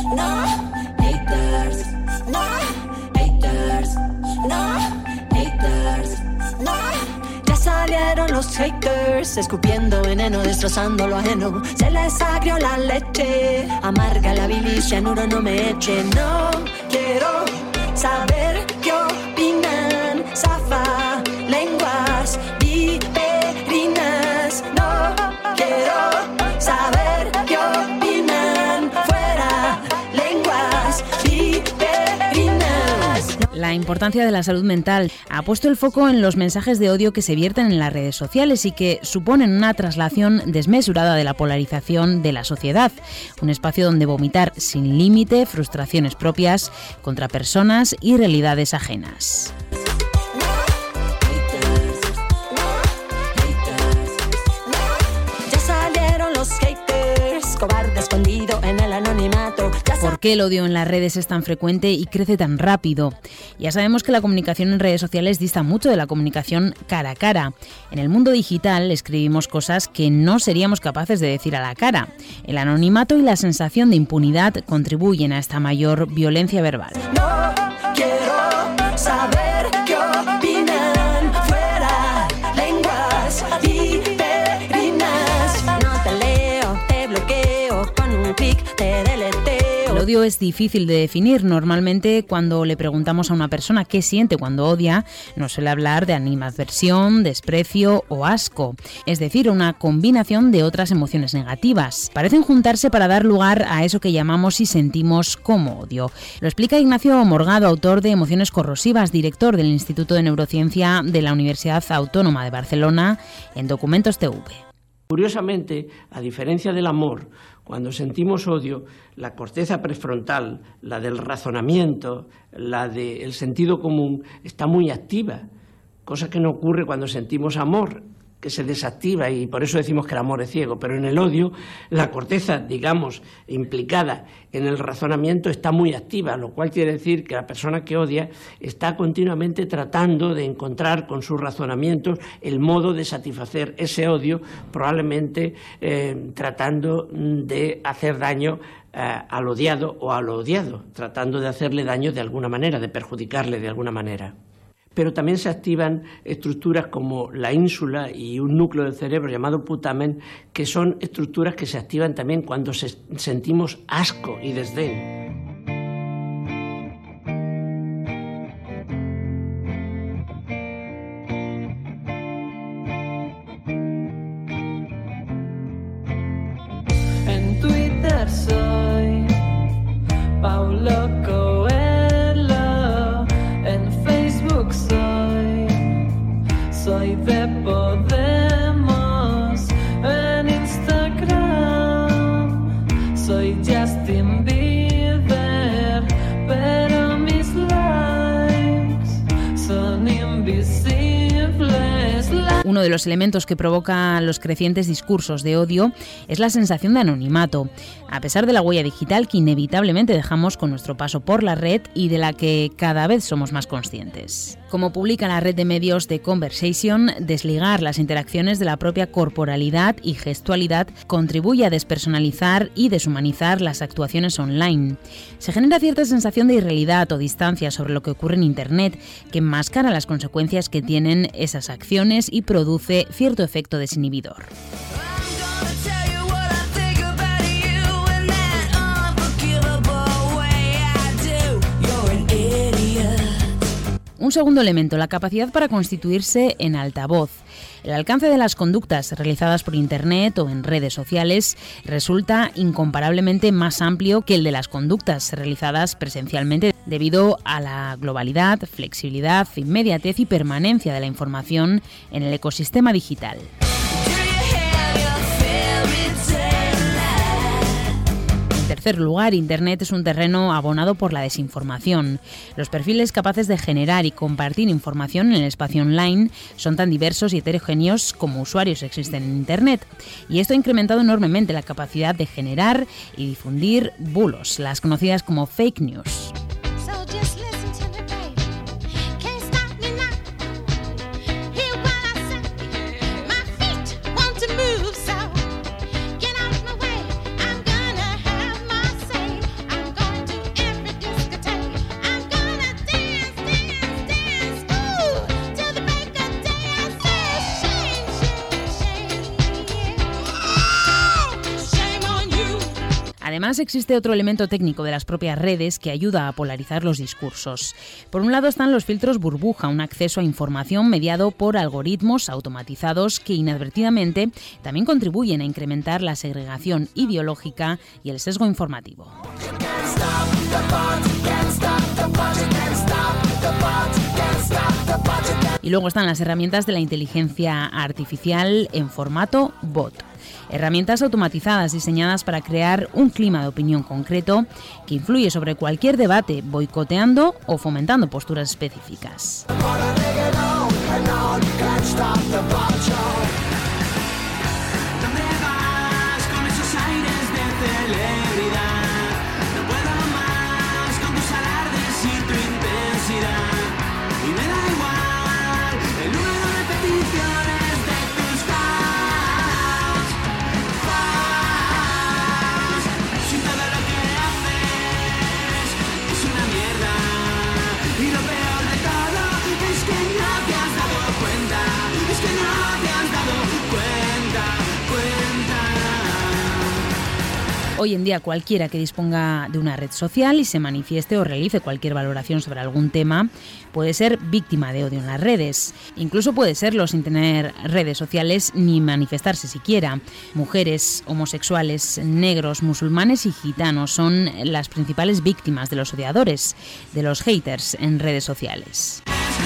no haters, no haters, no haters, no. Ya salieron los haters, escupiendo veneno, destrozando lo ajeno. Se les agrió la leche, amarga la bilis, cianuro no me eche. No quiero saber qué opinan, zafa, lenguas, viperinas. No quiero saber qué opinan, fuera, lenguas, viperinas. La importancia de la salud mental ha puesto el foco en los mensajes de odio que se vierten en las redes sociales y que suponen una traslación desmesurada de la polarización de la sociedad. Un espacio donde vomitar sin límite frustraciones propias contra personas y realidades ajenas. Ya salieron los haters, cobarde escondido en el anonimato. ¿Por qué el odio en las redes es tan frecuente y crece tan rápido? Ya sabemos que la comunicación en redes sociales dista mucho de la comunicación cara a cara. En el mundo digital escribimos cosas que no seríamos capaces de decir a la cara. El anonimato y la sensación de impunidad contribuyen a esta mayor violencia verbal. No quiero saber qué opinan, fuera, lenguas, viperinas. No te leo, te bloqueo, con un clic te deleteo. El odio es difícil de definir. Normalmente, cuando le preguntamos a una persona qué siente cuando odia, nos suele hablar de animadversión, desprecio o asco, es decir, una combinación de otras emociones negativas. Parecen juntarse para dar lugar a eso que llamamos y sentimos como odio. Lo explica Ignacio Morgado, autor de Emociones corrosivas, director del Instituto de Neurociencia de la Universidad Autónoma de Barcelona, en Documentos TV. Curiosamente, a diferencia del amor, cuando sentimos odio, la corteza prefrontal, la del razonamiento, la del sentido común, está muy activa, cosa que no ocurre cuando sentimos amor, que se desactiva, y por eso decimos que el amor es ciego. Pero en el odio, la corteza, digamos, implicada en el razonamiento está muy activa, lo cual quiere decir que la persona que odia está continuamente tratando de encontrar con sus razonamientos el modo de satisfacer ese odio, probablemente tratando de hacer daño al odiado o a lo odiado, tratando de hacerle daño de alguna manera, de perjudicarle de alguna manera. Pero también se activan estructuras como la ínsula y un núcleo del cerebro llamado putamen, que son estructuras que se activan también cuando sentimos asco y desdén. En Twitter soy Paulo Coelho, en Facebook soy de Podemos, en Instagram soy Justin Bieber, pero mis likes son invisibles. Uno de los elementos que provoca los crecientes discursos de odio es la sensación de anonimato, a pesar de la huella digital que inevitablemente dejamos con nuestro paso por la red y de la que cada vez somos más conscientes. Como publica la red de medios The Conversation, desligar las interacciones de la propia corporalidad y gestualidad contribuye a despersonalizar y deshumanizar las actuaciones online. Se genera cierta sensación de irrealidad o distancia sobre lo que ocurre en Internet, que enmascara las consecuencias que tienen esas acciones y produce cierto efecto desinhibidor. Un segundo elemento, la capacidad para constituirse en altavoz. El alcance de las conductas realizadas por Internet o en redes sociales resulta incomparablemente más amplio que el de las conductas realizadas presencialmente, debido a la globalidad, flexibilidad, inmediatez y permanencia de la información en el ecosistema digital. En tercer lugar, Internet es un terreno abonado por la desinformación. Los perfiles capaces de generar y compartir información en el espacio online son tan diversos y heterogéneos como usuarios existen en Internet. Y esto ha incrementado enormemente la capacidad de generar y difundir bulos, las conocidas como fake news. Además, existe otro elemento técnico de las propias redes que ayuda a polarizar los discursos. Por un lado están los filtros burbuja, un acceso a información mediado por algoritmos automatizados que inadvertidamente también contribuyen a incrementar la segregación ideológica y el sesgo informativo. Y luego están las herramientas de la inteligencia artificial en formato bot. Herramientas automatizadas diseñadas para crear un clima de opinión concreto que influye sobre cualquier debate, boicoteando o fomentando posturas específicas. Hoy en día cualquiera que disponga de una red social y se manifieste o realice cualquier valoración sobre algún tema puede ser víctima de odio en las redes. Incluso puede serlo sin tener redes sociales ni manifestarse siquiera. Mujeres, homosexuales, negros, musulmanes y gitanos son las principales víctimas de los odiadores, de los haters en redes sociales.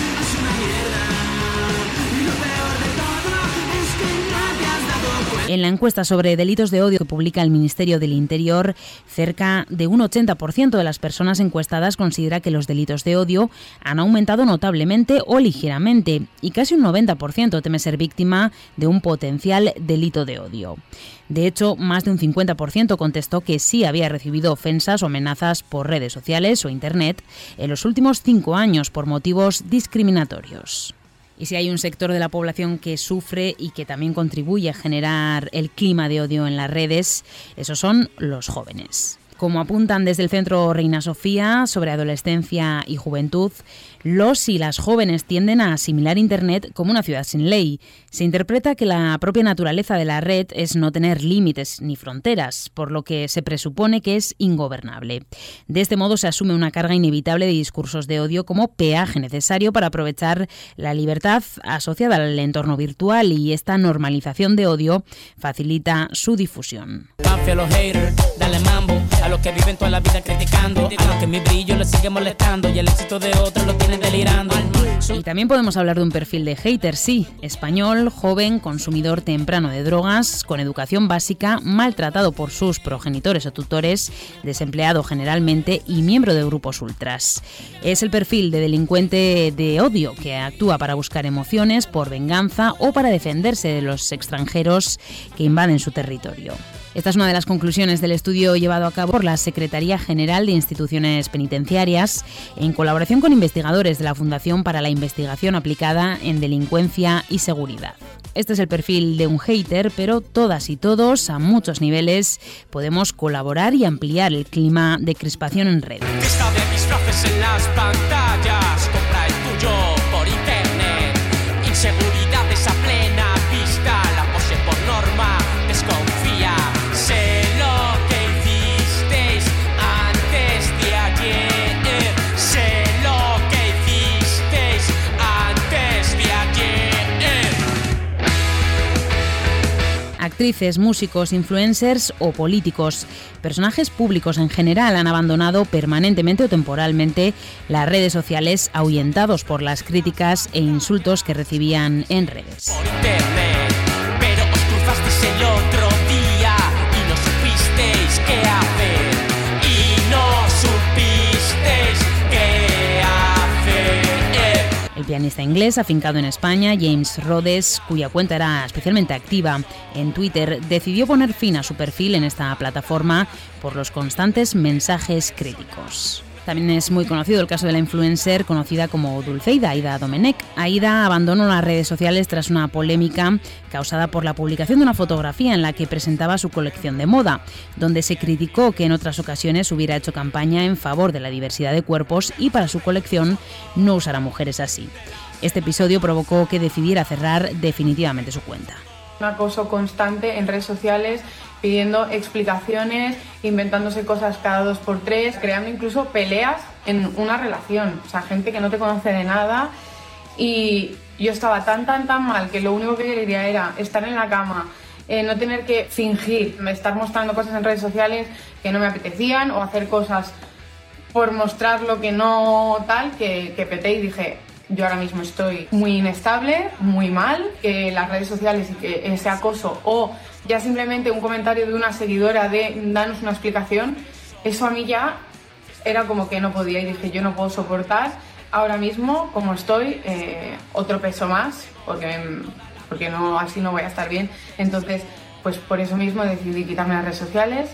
En la encuesta sobre delitos de odio que publica el Ministerio del Interior, cerca de un 80% de las personas encuestadas considera que los delitos de odio han aumentado notablemente o ligeramente, y casi un 90% teme ser víctima de un potencial delito de odio. De hecho, más de un 50% contestó que sí había recibido ofensas o amenazas por redes sociales o Internet en los últimos 5 años por motivos discriminatorios. Y si hay un sector de la población que sufre y que también contribuye a generar el clima de odio en las redes, esos son los jóvenes. Como apuntan desde el Centro Reina Sofía sobre adolescencia y juventud, los y las jóvenes tienden a asimilar Internet como una ciudad sin ley. Se interpreta que la propia naturaleza de la red es no tener límites ni fronteras, por lo que se presupone que es ingobernable. De este modo se asume una carga inevitable de discursos de odio como peaje necesario para aprovechar la libertad asociada al entorno virtual, y esta normalización de odio facilita su difusión. A los haters, dale mambo, a los que viven toda la vida criticando, a los que mi brillo les sigue molestando y el éxito de otros lo tienen delirando. Y también podemos hablar de un perfil de hater, sí, español, joven, consumidor temprano de drogas, con educación básica, maltratado por sus progenitores o tutores, desempleado generalmente y miembro de grupos ultras. Es el perfil de delincuente de odio que actúa para buscar emociones, por venganza o para defenderse de los extranjeros que invaden su territorio. Esta es una de las conclusiones del estudio llevado a cabo por la Secretaría General de Instituciones Penitenciarias en colaboración con investigadores de la Fundación para la Investigación Aplicada en Delincuencia y Seguridad. Este es el perfil de un hater, pero todas y todos, a muchos niveles, podemos colaborar y ampliar el clima de crispación en redes. Lista de disfraces en las pantallas, compra el tuyo por internet. Inseguridades a plena vista, la pose por norma, desconfía. Sé lo que hicisteis antes de ayer. Sé lo que hicisteis antes de ayer. Actrices, músicos, influencers o políticos, personajes públicos en general han abandonado permanentemente o temporalmente las redes sociales, ahuyentados por las críticas e insultos que recibían en redes. Por internet, pero os cruzasteis el otro día y no supisteis qué hacer. Y no supisteis qué hacer. El pianista inglés afincado en España, James Rhodes, cuya cuenta era especialmente activa en Twitter, decidió poner fin a su perfil en esta plataforma por los constantes mensajes críticos. También es muy conocido el caso de la influencer conocida como Dulceida, Aida Domenech. Aida abandonó las redes sociales tras una polémica causada por la publicación de una fotografía en la que presentaba su colección de moda, donde se criticó que en otras ocasiones hubiera hecho campaña en favor de la diversidad de cuerpos y para su colección no usar a mujeres así. Este episodio provocó que decidiera cerrar definitivamente su cuenta. Un acoso constante en redes sociales pidiendo explicaciones, inventándose cosas cada 2x3, creando incluso peleas en una relación. O sea, gente que no te conoce de nada. Y yo estaba tan mal que lo único que quería era estar en la cama, no tener que fingir, estar mostrando cosas en redes sociales que no me apetecían o hacer cosas por mostrar lo que no tal, que peté y dije, yo ahora mismo estoy muy inestable, muy mal, que las redes sociales y que ese acoso o ya simplemente un comentario de una seguidora de danos una explicación, eso a mí ya era como que no podía y dije, yo no puedo soportar ahora mismo como estoy otro peso más porque no, así no voy a estar bien. Entonces, pues por eso mismo decidí quitarme las redes sociales.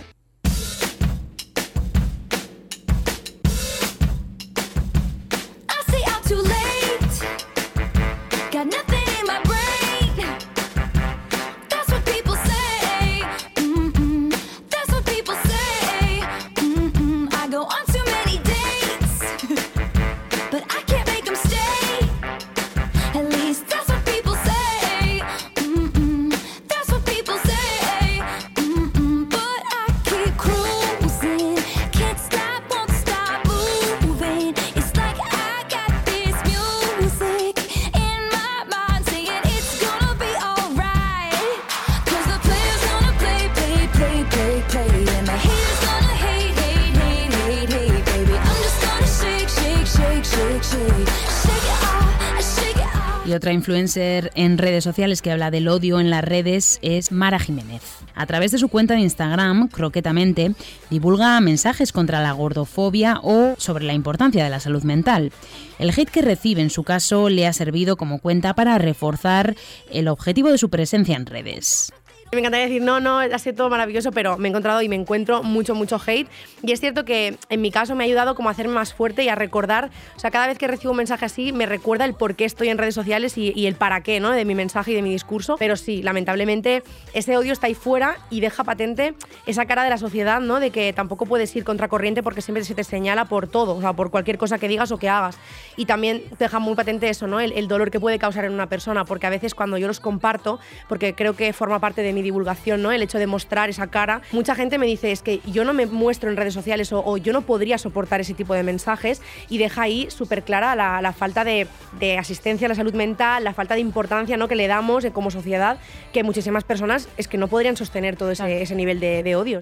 Y otra influencer en redes sociales que habla del odio en las redes es Mara Jiménez. A través de su cuenta de Instagram, Croquetamente, divulga mensajes contra la gordofobia o sobre la importancia de la salud mental. El hate que recibe en su caso le ha servido como cuenta para reforzar el objetivo de su presencia en redes. Me encantaría decir, no, ha sido todo maravilloso, pero me he encontrado y me encuentro mucho hate. Y es cierto que en mi caso me ha ayudado como a hacerme más fuerte y a recordar, o sea, cada vez que recibo un mensaje así, me recuerda el por qué estoy en redes sociales y el para qué, ¿no?, de mi mensaje y de mi discurso. Pero sí, lamentablemente, ese odio está ahí fuera y deja patente esa cara de la sociedad, ¿no?, de que tampoco puedes ir contracorriente porque siempre se te señala por todo, o sea, por cualquier cosa que digas o que hagas. Y también deja muy patente eso, ¿no?, el dolor que puede causar en una persona, porque a veces cuando yo los comparto, porque creo que forma parte de mi divulgación, ¿no?, el hecho de mostrar esa cara, mucha gente me dice, es que yo no me muestro en redes sociales o yo no podría soportar ese tipo de mensajes, y deja ahí súper clara la falta de asistencia a la salud mental, la falta de importancia, ¿no?, que le damos como sociedad, que muchísimas personas es que no podrían sostener todo ese nivel de odios.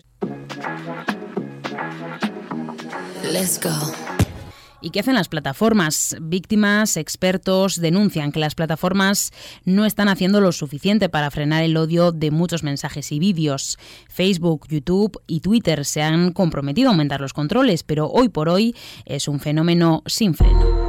Let's go. ¿Y qué hacen las plataformas? Víctimas, expertos denuncian que las plataformas no están haciendo lo suficiente para frenar el odio de muchos mensajes y vídeos. Facebook, YouTube y Twitter se han comprometido a aumentar los controles, pero hoy por hoy es un fenómeno sin freno.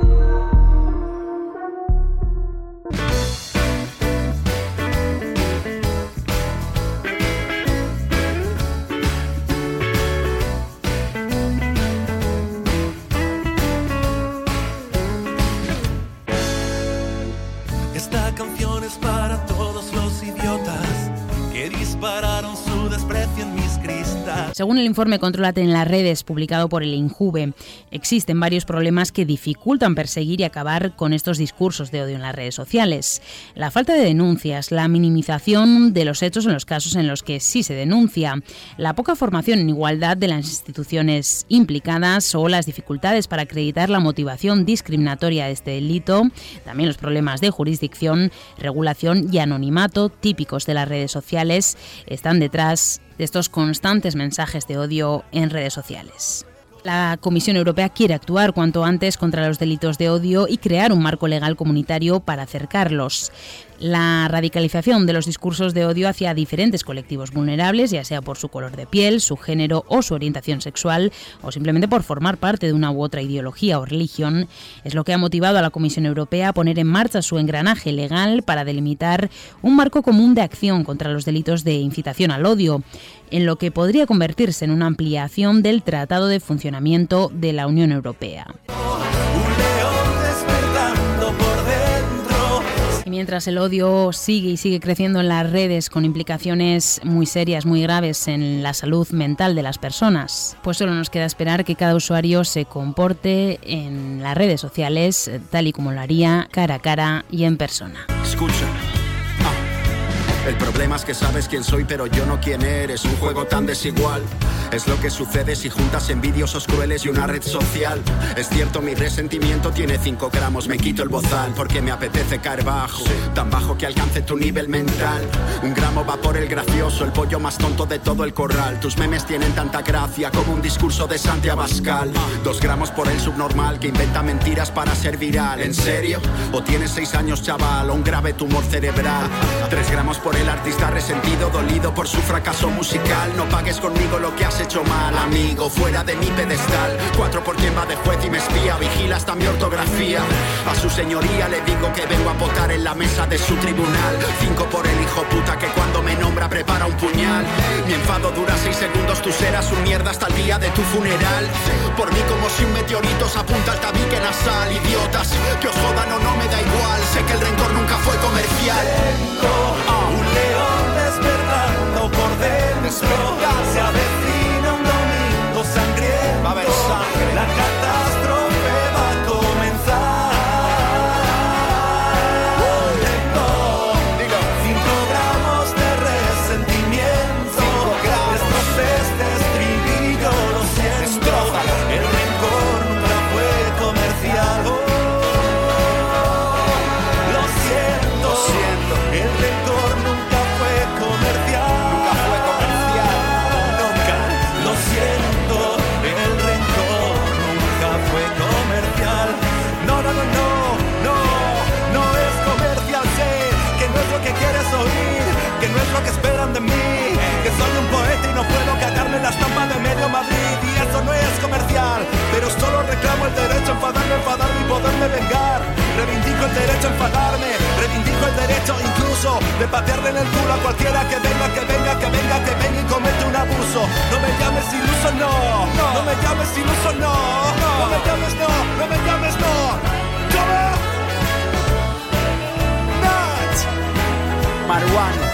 Esta canción es para todos los idiotas que dispararon su desprecio en mis cristales. Según el informe Contrólate en las redes, publicado por el INJUVE, existen varios problemas que dificultan perseguir y acabar con estos discursos de odio en las redes sociales. La falta de denuncias, la minimización de los hechos en los casos en los que sí se denuncia, la poca formación en igualdad de las instituciones implicadas o las dificultades para acreditar la motivación discriminatoria de este delito, también los problemas de jurisdicción, regulación y anonimato típicos de las redes sociales están detrás de estos constantes mensajes de odio en redes sociales. La Comisión Europea quiere actuar cuanto antes contra los delitos de odio y crear un marco legal comunitario para acercarlos. La radicalización de los discursos de odio hacia diferentes colectivos vulnerables, ya sea por su color de piel, su género o su orientación sexual, o simplemente por formar parte de una u otra ideología o religión, es lo que ha motivado a la Comisión Europea a poner en marcha su engranaje legal para delimitar un marco común de acción contra los delitos de incitación al odio, en lo que podría convertirse en una ampliación del Tratado de Funcionamiento de la Unión Europea. Y mientras el odio sigue creciendo en las redes con implicaciones muy serias, muy graves en la salud mental de las personas, pues solo nos queda esperar que cada usuario se comporte en las redes sociales tal y como lo haría cara a cara y en persona. Escucha. El problema es que sabes quién soy, pero yo no quién eres. Un juego tan desigual. Es lo que sucede si juntas envidiosos crueles y una red social. Es cierto, mi resentimiento tiene 5 gramos. Me quito el bozal porque me apetece caer bajo, tan bajo que alcance tu nivel mental. 1 gramo va por el gracioso, el pollo más tonto de todo el corral. Tus memes tienen tanta gracia como un discurso de Santi Abascal. 2 gramos por el subnormal que inventa mentiras para ser viral. ¿En serio? ¿O tienes 6 años, chaval, o un grave tumor cerebral? 3 gramos por el artista resentido, dolido por su fracaso musical. No pagues conmigo lo que has hecho mal, amigo, fuera de mi pedestal. 4 por quien va de juez y me espía, vigila hasta mi ortografía. A su señoría le digo que vengo a votar en la mesa de su tribunal. 5 por el hijo puta que cuando me nombra prepara un puñal. Mi enfado dura 6 segundos, tú serás un mierda hasta el día de tu funeral. Por mí como si un meteorito se apunta al tabique nasal. Idiotas, que os jodan o no me da igual, sé que el rencor nunca fue comercial. Un león despertando por dentro. Se avecina un domingo sangriento. Va a haber sangre. La catástrofe va a comenzar. Digo, 5 gramos de resentimiento. 5 gramos. Destrocé este estribillo, lo siento. Destrózalo. El rencor nunca fue comercial. Lo siento. El rencor nunca fue comercial. Nunca fue comercial. Nunca. Lo siento. El rencor nunca fue comercial. No, no, no, no. No, no es comercial. Sé que no es lo que quieres oír, que no es lo que esperan de mí, que soy un poeta y no puedo cagarme la estampa de medio Madrid. Y eso no es comercial, pero solo reclamo el derecho a enfadarme y poderme vengar. Reivindico el derecho a enfadarme, reivindico el derecho incluso de patearle en el culo a cualquiera que venga y comete un abuso. No me llames iluso, no, no me llames iluso, no, no me llames, no, no me llames, no. ¿Cómo? Not. Marihuana.